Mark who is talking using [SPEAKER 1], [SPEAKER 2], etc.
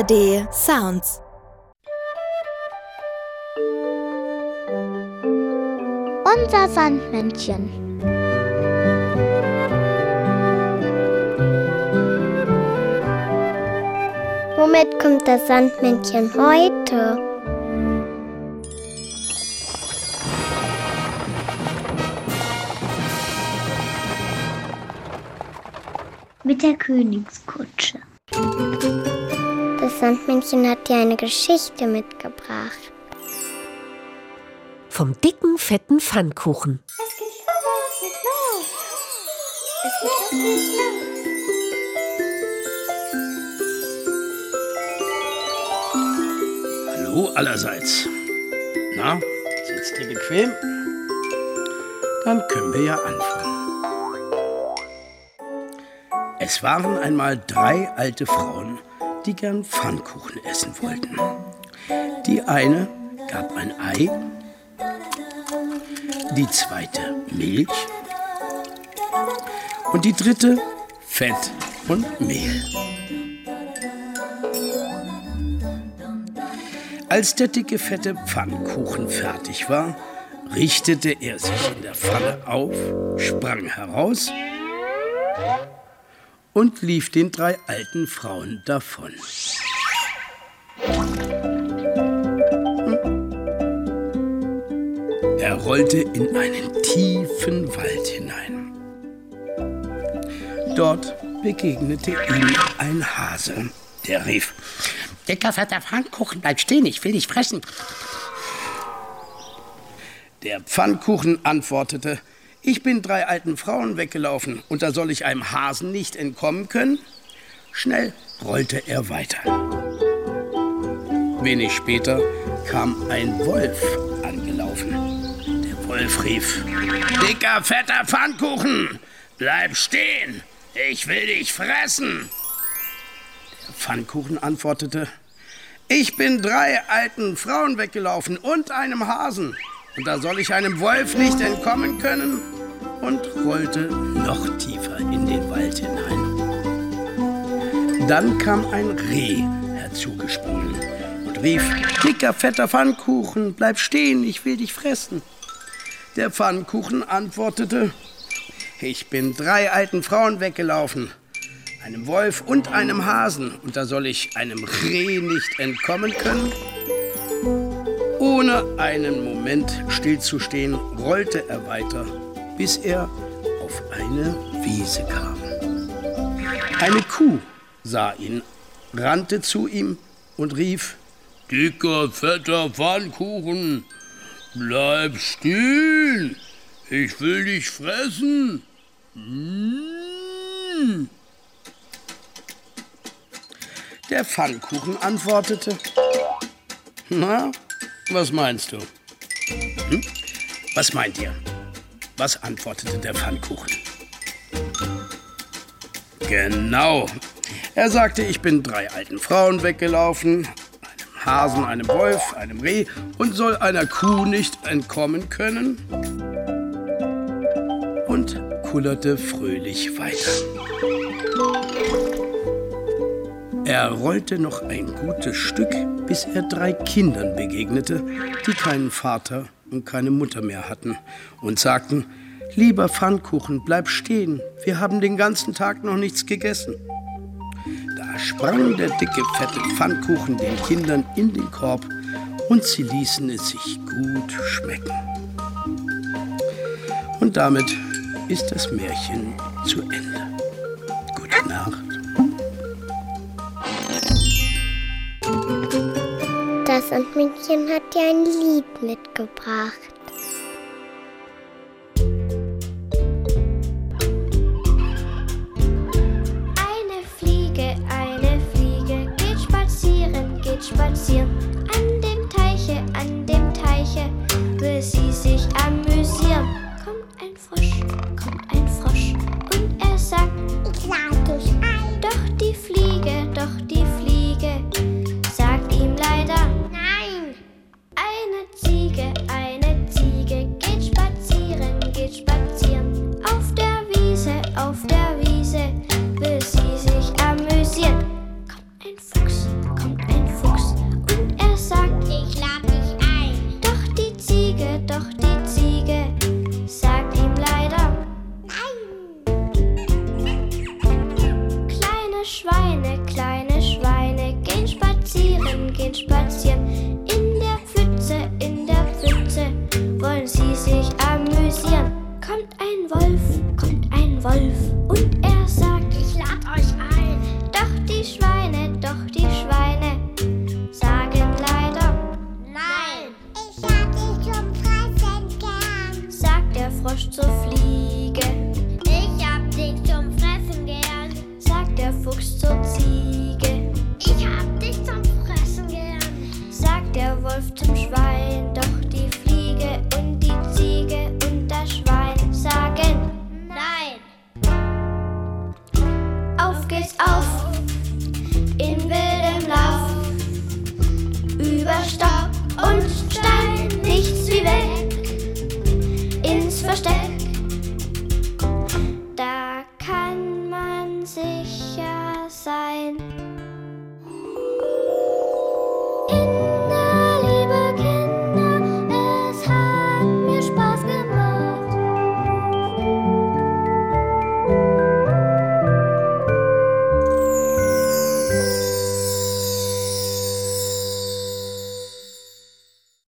[SPEAKER 1] ARD Sounds.
[SPEAKER 2] Unser Sandmännchen. Womit kommt das Sandmännchen heute? Mit der Königskutsche. Das Sandmännchen hat dir eine Geschichte mitgebracht.
[SPEAKER 3] Vom dicken, fetten Pfannkuchen.
[SPEAKER 2] Es geht los. Es geht los.
[SPEAKER 4] Hallo allerseits. Na, sitzt ihr bequem? Dann können wir ja anfangen. Es waren einmal 3 alte Frauen, die gern Pfannkuchen essen wollten. Die eine gab ein Ei, die zweite Milch und die dritte Fett und Mehl. Als der dicke, fette Pfannkuchen fertig war, richtete er sich in der Pfanne auf, sprang heraus und lief den 3 alten Frauen davon. Er rollte in einen tiefen Wald hinein. Dort begegnete ihm ein Hase, der rief: »Dicker, fetter Pfannkuchen, bleib stehen, ich will dich fressen.« Der Pfannkuchen antwortete: »Ich bin 3 alten Frauen weggelaufen, und da soll ich einem Hasen nicht entkommen können?« Schnell rollte er weiter. Wenig später kam ein Wolf angelaufen. Der Wolf rief: »Dicker, fetter Pfannkuchen, bleib stehen, ich will dich fressen.« Der Pfannkuchen antwortete: »Ich bin 3 alten Frauen weggelaufen und einem Hasen. Und da soll ich einem Wolf nicht entkommen können?« Und rollte noch tiefer in den Wald hinein. Dann kam ein Reh herzugesprungen und rief: »Dicker, fetter Pfannkuchen, bleib stehen, ich will dich fressen.« Der Pfannkuchen antwortete: »Ich bin 3 alten Frauen weggelaufen, einem Wolf und einem Hasen. Und da soll ich einem Reh nicht entkommen können?« Ohne einen Moment stillzustehen, rollte er weiter, bis er auf eine Wiese kam. Eine Kuh sah ihn, rannte zu ihm und rief: »Dicker, fetter Pfannkuchen, bleib stehen, ich will dich fressen.« Der Pfannkuchen antwortete: »Na, was meinst du?« Was meint ihr? Was antwortete der Pfannkuchen? Genau. Er sagte: »Ich bin 3 alten Frauen weggelaufen, einem Hasen, einem Wolf, einem Reh und soll einer Kuh nicht entkommen können?« Und kullerte fröhlich weiter. Er rollte noch ein gutes Stück, bis er 3 Kindern begegnete, die keinen Vater und keine Mutter mehr hatten und sagten: »Lieber Pfannkuchen, bleib stehen, wir haben den ganzen Tag noch nichts gegessen.« Da sprang der dicke, fette Pfannkuchen den Kindern in den Korb und sie ließen es sich gut schmecken. Und damit ist das Märchen zu Ende. Gute Nacht.
[SPEAKER 2] Das Sandmännchen hat dir ein Lied mitgebracht.
[SPEAKER 5] Eine Fliege, geht spazieren. An dem Teiche, will sie sich amüsieren. Kommt ein Frosch, und er sagt:
[SPEAKER 2] Ich lade dich ein.
[SPEAKER 5] Doch die Fliege sagt ihm leider:
[SPEAKER 2] Nein.
[SPEAKER 5] Eine Ziege Fuchs zur Ziege.
[SPEAKER 2] Ich hab dich zum Fressen gern,
[SPEAKER 5] Sagt der Wolf zum Schwein, doch die Fliege und die Ziege und das Schwein sagen
[SPEAKER 2] nein.
[SPEAKER 5] auf geht's auf